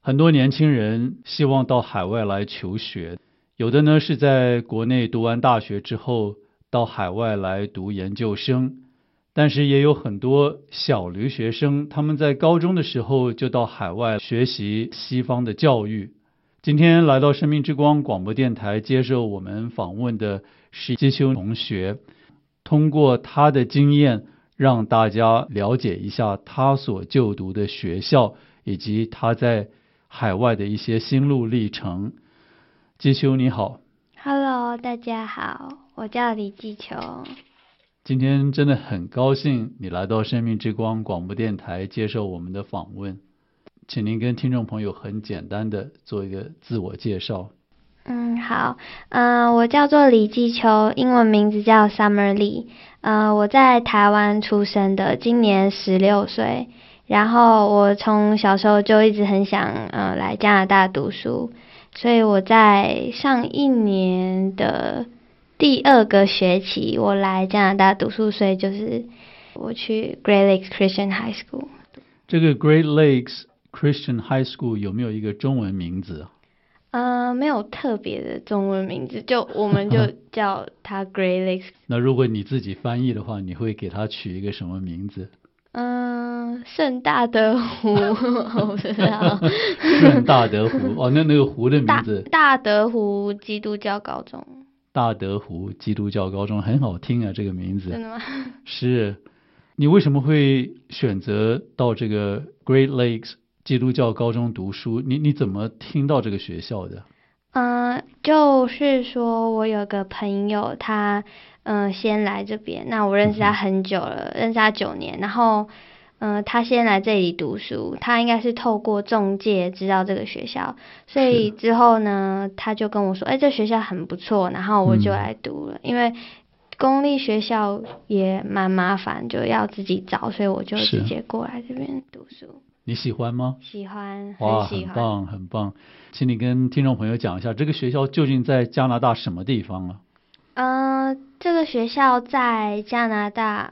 很多年轻人希望到海外来求学，有的呢是在国内读完大学之后到海外来读研究生，但是也有很多小留学生，他们在高中的时候就到海外学习西方的教育。今天来到生命之光广播电台接受我们访问的是基修同学，通过他的经验让大家了解一下他所就读的学校以及他在海外的一些心路历程。基修你好。 Hello， 大家好，我叫李季球。 今天真的很高兴你来到生命之光广播电台接受我们的访问，请您跟听众朋友很简单的做一个自我介绍。 好，我叫做李季球，英文名字叫 Summer Lee。我在台湾出生的，今年16岁。然后我从小时候就一直很想来加拿大读书，所以我在上一年的第2个学期我来加拿大读书，所以就是我去 Great Lakes Christian High School。 这个 Great Lakes Christian High School 有没有一个中文名字？ 没有特别的中文名字，我们就叫它 Great Lakes。 那如果你自己翻译的话，你会给它取一个什么名字？ 圣大德湖。我不知道。 圣大德湖。哦，那个湖的名字大德湖基督教高中。 大德湖基督教高中很好听啊，这个名字。 真的吗？ 是。你为什么会选择到这个 Great Lakes 基督教高中读书？你怎么听到这个学校的？ 就是说我有个朋友，他先来这边，那我认识他很久了，认识他9年，然后他先来这里读书，他应该是透过中介知道这个学校，所以之后呢他就跟我说这学校很不错，然后我就来读了。因为公立学校也蛮麻烦，就要自己找，所以我就直接过来这边读书。 你喜欢吗？ 喜欢， 哇， 很喜欢。 很棒很棒。请你跟听众朋友讲一下，这个学校究竟在加拿大什么地方啊？ 这个学校在加拿大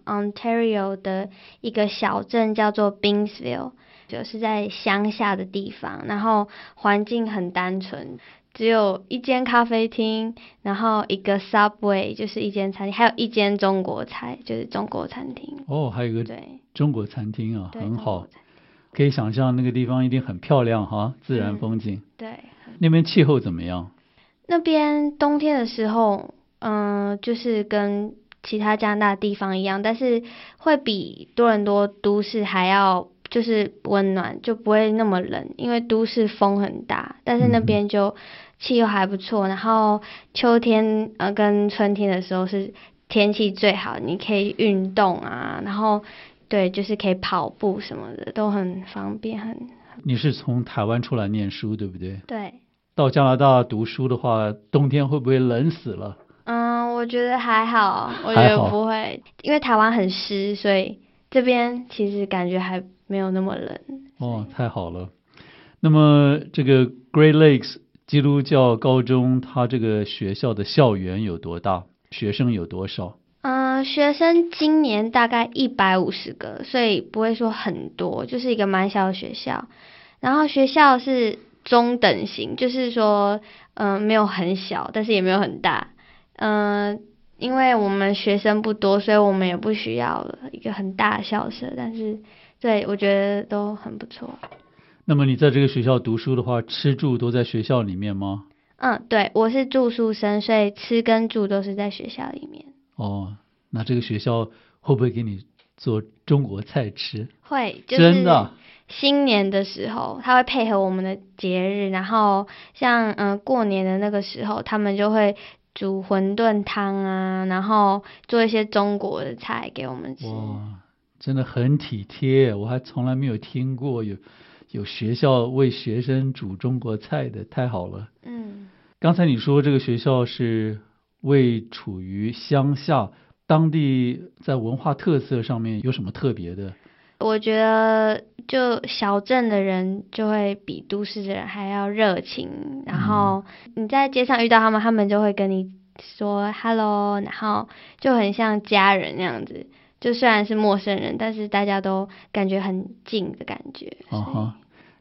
Ontario 的一个小镇叫做 Bingsville， 就是在乡下的地方，然后环境很单纯，只有一间咖啡厅，然后一个 Subway 就是一间餐厅，还有一间中国菜就是中国餐厅。 还有一个中国餐厅啊，很好。可以想象那个地方一定很漂亮哈，自然风景。 对。 那边气候怎么样？ 那边冬天的时候就是跟其他加拿大地方一样，但是会比多伦多都市还要就是温暖，就不会那么冷，因为都市风很大，但是那边就气候还不错。然后秋天跟春天的时候是天气最好，你可以运动啊，然后对，就是可以跑步什么的都很方便。 你是从台湾出来念书对不对？ 对。 到加拿大读书的话，冬天会不会冷死了？ 我觉得还好，我觉得不会，因为台湾很湿，所以这边其实感觉还没有那么冷。 太好了。那么这个 Great Lakes 基督教高中，它这个学校的校园有多大？学生有多少？ 学生今年大概150个，所以不会说很多，就是一个蛮小的学校。然后学校是中等型，就是说没有很小，但是也没有很大。因为我们学生不多，所以我们也不需要一个很大的校舍，但是对，我觉得都很不错。 那么你在这个学校读书的话，吃住都在学校里面吗？ 对，我是住宿生，所以吃跟住都是在学校里面。 那这个学校会不会给你做中国菜吃？ 会，就是真的。新年的时候他会配合我们的节日，然后像过年的那个时候他们就会煮馄饨汤啊，然后做一些中国的菜给我们吃。 哇，真的很体贴，我还从来没有听过有学校为学生煮中国菜的，太好了。刚才你说这个学校是位处于乡下，当地在文化特色上面有什么特别的？ 我觉得就小镇的人就会比都市的人还要热情，然后你在街上遇到他们，他们就会跟你说 hello， 然后就很像家人那样子，就虽然是陌生人，但是大家都感觉很近的感觉。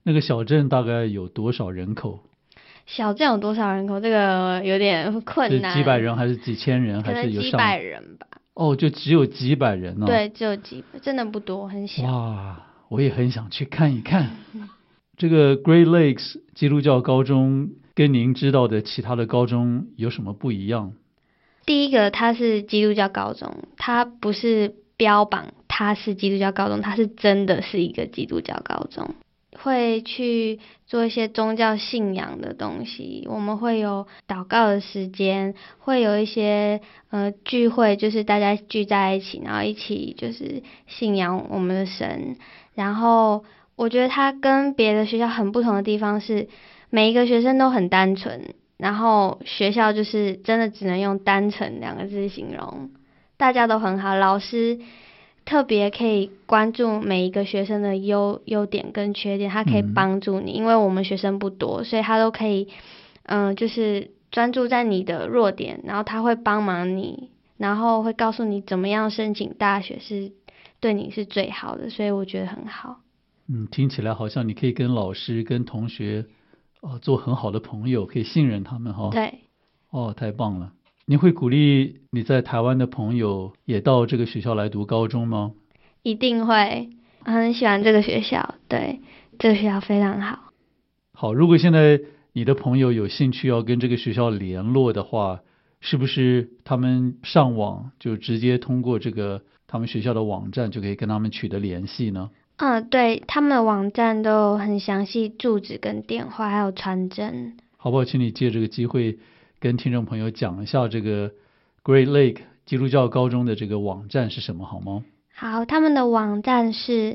那个小镇大概有多少人口？ 小镇有多少人口？这个有点困难。 是几百人还是几千人，还是有几百人吧。 哦，就只有几百人呢？ 对，只有真的不多，很小。 哇，我也很想去看一看。这个 Great Lakes 基督教高中跟您知道的其他的高中有什么不一样？ 第一个，它是基督教高中，它不是标榜它是基督教高中，它是真的是一个基督教高中。会去做一些宗教信仰的东西，我们会有祷告的时间，会有一些聚会，就是大家聚在一起，然后一起就是信仰我们的神。然后我觉得它跟别的学校很不同的地方是，每一个学生都很单纯，然后学校就是真的只能用单纯2个字形容，大家都很好，老师特别可以关注每一个学生的优点跟缺点，他可以帮助你，因为我们学生不多，所以他都可以就是专注在你的弱点，然后他会帮忙你，然后会告诉你怎么样申请大学是对你是最好的，所以我觉得很好。 听起来好像你可以跟老师跟同学做很好的朋友，可以信任他们对。 太棒了。你会鼓励你在台湾的朋友也到这个学校来读高中吗？ 一定会，很喜欢这个学校，对，这个学校非常好。 好，如果现在你的朋友有兴趣要跟这个学校联络的话，是不是他们上网就直接通过这个他们学校的网站就可以跟他们取得联系呢？ 对，他们的网站都有很详细住址跟电话，还有传真。 好不好？请你借这个机会跟听众朋友讲一下这个 Great Lake 基督教高中的这个网站是什么好吗？ 好，他们的网站是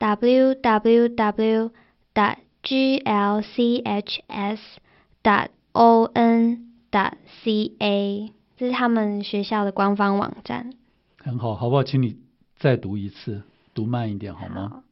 www.glchs.on.ca， 这是他们学校的官方网站。 很好，好不好？请你再读一次，读慢一点好吗？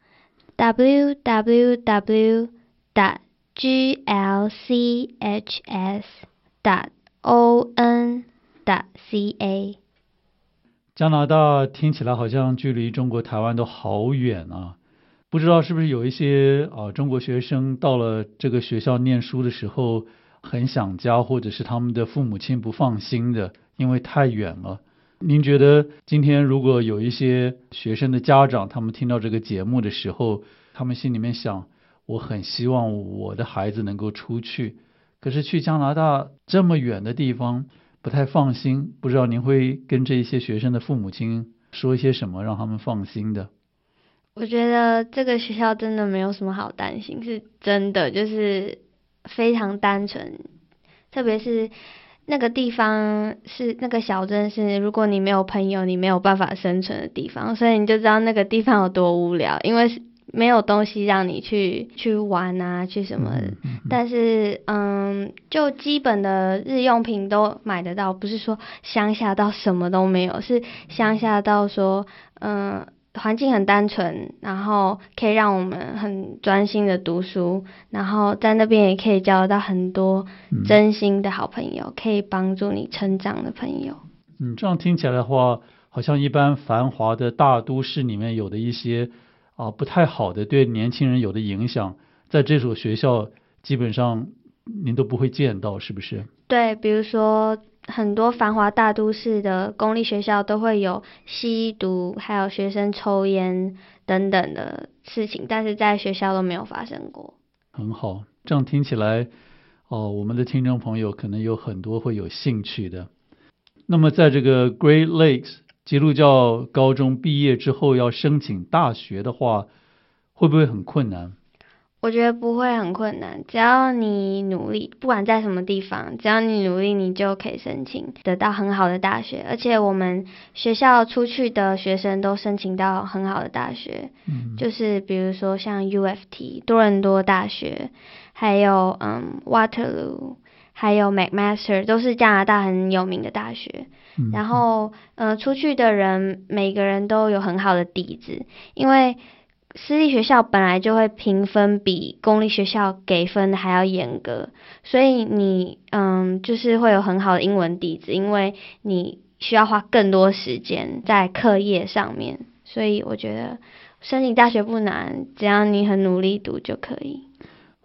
www.glchs.on.ca。 加拿大听起来好像距离中国台湾都好远啊，不知道是不是有一些中国学生到了这个学校念书的时候很想家，或者是他们的父母亲不放心的，因为太远了。您觉得今天如果有一些学生的家长，他们听到这个节目的时候，他们心里面想，我很希望我的孩子能够出去，可是去加拿大这么远的地方不太放心，不知道您会跟这些学生的父母亲说一些什么让他们放心的？ 我觉得这个学校真的没有什么好担心，是真的就是非常单纯，特别是那个地方是那个小镇是，如果你没有朋友，你没有办法生存的地方，所以你就知道那个地方有多无聊，因为没有东西让你去玩啊，去什么的。但是就基本的日用品都买得到，不是说乡下到什么都没有，是乡下到说环境很单纯，然后可以让我们很专心的读书，然后在那边也可以交到很多真心的好朋友，可以帮助你成长的朋友。 这样听起来的话，好像一般繁华的大都市里面有的一些不太好的对年轻人有的影响，在这所学校基本上您都不会见到，是不是？ 对，比如说很多繁华大都市的公立学校都会有吸毒，还有学生抽烟等等的事情，但是在学校都没有发生过。 很好，这样听起来我们的听众朋友可能有很多会有兴趣的。那么在这个 Great Lakes 基督教高中毕业之后要申请大学的话，会不会很困难？ 我觉得不会很困难，只要你努力，不管在什么地方，只要你努力，你就可以申请得到很好的大学。而且我们学校出去的学生都申请到很好的大学，就是比如说像 UFT 多伦多大学，还有Waterloo， 还有 McMaster， 都是加拿大很有名的大学。然后出去的人每个人都有很好的底子，因为私立学校本来就会评分比公立学校给分还要严格，所以你就是会有很好的英文底子，因为你需要花更多时间在课业上面，所以我觉得申请大学不难，只要你很努力读就可以。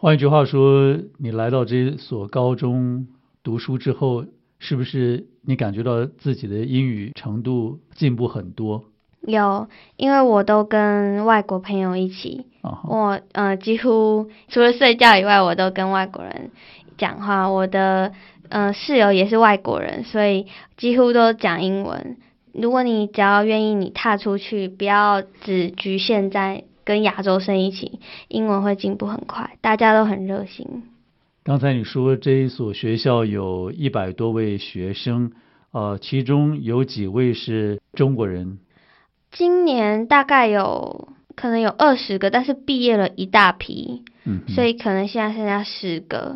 换一句话说，你来到这所高中读书之后，是不是你感觉到自己的英语程度进步很多？ 有，因为我都跟外国朋友一起，我几乎除了睡觉以外，我都跟外国人讲话。我的室友也是外国人，所以几乎都讲英文。如果你只要愿意，你踏出去，不要只局限在跟亚洲生一起，英文会进步很快，大家都很热心。 刚才你说这一所学校有100多位学生，其中有几位是中国人？ 今年大概可能有20个，但是毕业了一大批，所以可能现在剩下10个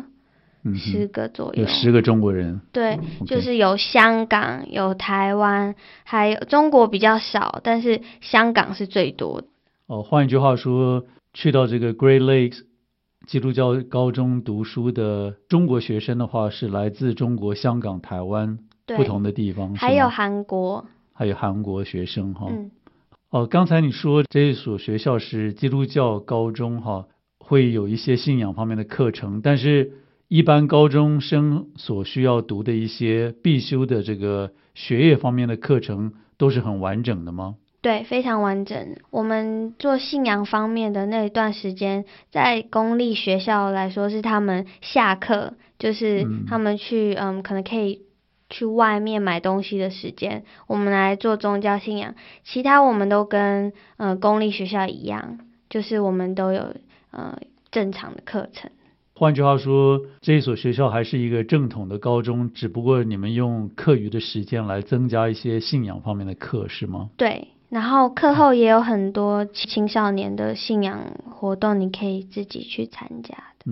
，10个左右。 有10个中国人。 对，就是有香港，有台湾，还有中国比较少，但是香港是最多的。 换一句话说，去到这个 Great Lakes 基督教高中读书的中国学生的话，是来自中国、香港、台湾不同的地方， 还有韩国， 还有韩国学生哈。刚才你说这一所学校是基督教高中哈，会有一些信仰方面的课程，但是一般高中生所需要读的一些必修的这个学业方面的课程都是很完整的吗？ 对，非常完整。我们做信仰方面的那一段时间，在公立学校来说是他们下课，就是他们去可能可以去外面买东西的时间，我们来做宗教信仰。其他我们都跟公立学校一样，就是我们都有正常的课程。 换句话说，这一所学校还是一个正统的高中，只不过你们用课余的时间来增加一些信仰方面的课，是吗？ 对，然后课后也有很多青少年的信仰活动，你可以自己去参加的。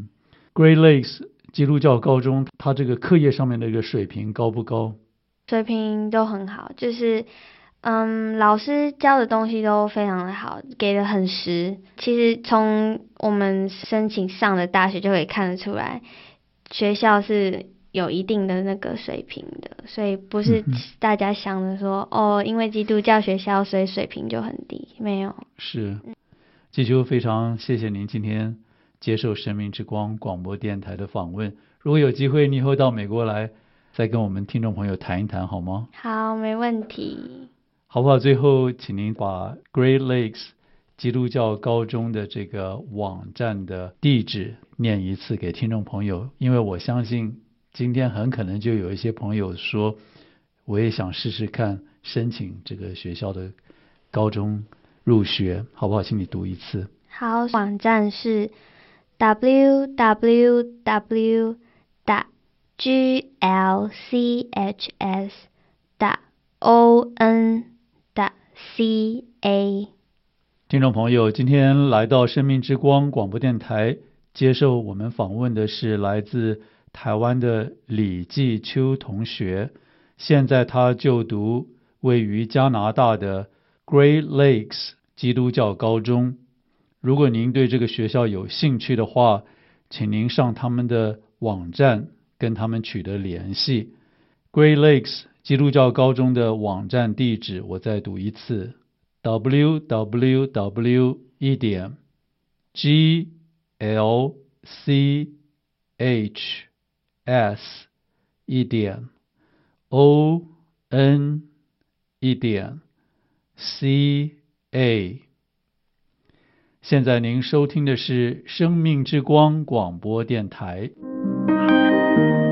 Great Lakes 基督教高中，它这个课业上面的一个水平高不高？ 水平都很好，就是老师教的东西都非常的好，给的很实。其实从我们申请上的大学就可以看得出来，学校是有一定的那个水平的，所以不是大家想的说因为基督教学校所以水平就很低，没有。 是，季秋非常谢谢您今天接受生命之光广播电台的访问。如果有机会你以后到美国来，再跟我们听众朋友谈一谈好吗？ 好，没问题。 好不好？最后请您把 Great Lakes 基督教高中的这个网站的地址念一次给听众朋友，因为我相信今天很可能就有一些朋友说我也想试试看申请这个学校的高中入学，好不好？请你读一次。 好，网站是 www.glchs.on.ca。 听众朋友，今天来到生命之光广播电台接受我们访问的是来自台湾的李继秋同学，现在他就读位于加拿大的 Great Lakes 基督教高中。如果您对这个学校有兴趣的话，请您上他们的网站跟他们取得联系。Great Lakes 基督教高中的网站地址我再读一次， www.glchs.on.ca。现在您收听的是生命之光广播电台。